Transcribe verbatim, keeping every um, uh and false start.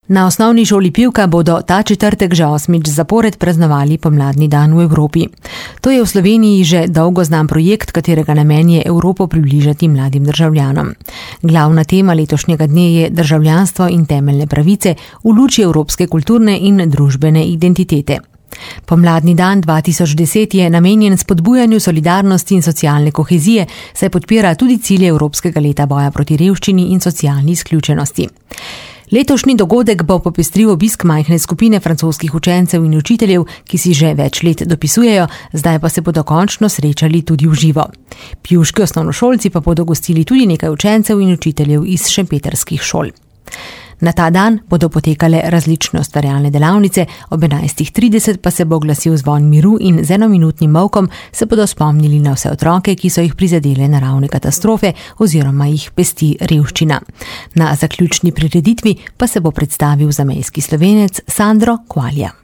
Na osnovni šoli Pivka bodo ta četrtek že osmič zapored praznovali pomladni dan v Evropi. To je v Sloveniji že dolgo znan projekt, katerega namen je Evropo približati mladim državljanom. Glavna tema letošnjega dne je državljanstvo in temeljne pravice v luči evropske kulturne in družbene identitete. Pomladni dan dva tisoč deset je namenjen spodbujanju solidarnosti in socialne kohezije, saj podpira tudi cilje Evropskega leta boja proti revščini in socialni izključenosti. Letošnji dogodek bo popestril obisk majhne skupine francoskih učencev in učiteljev, ki si že več let dopisujejo, zdaj pa se bodo končno srečali tudi v živo. Pivški osnovnošolci pa bodo gostili tudi nekaj učencev in učiteljev iz šempetrskih šol. Na ta dan bodo potekale različne ustvarjalne delavnice, ob enajstih trideset pa se bo glasil zvon miru in z enominutnim molkom se bodo spomnili na vse otroke, ki so jih prizadele naravne katastrofe oziroma jih pesti revščina. Na zaključni prireditvi pa se bo predstavil zamejski Slovenec Sandro Kvalja.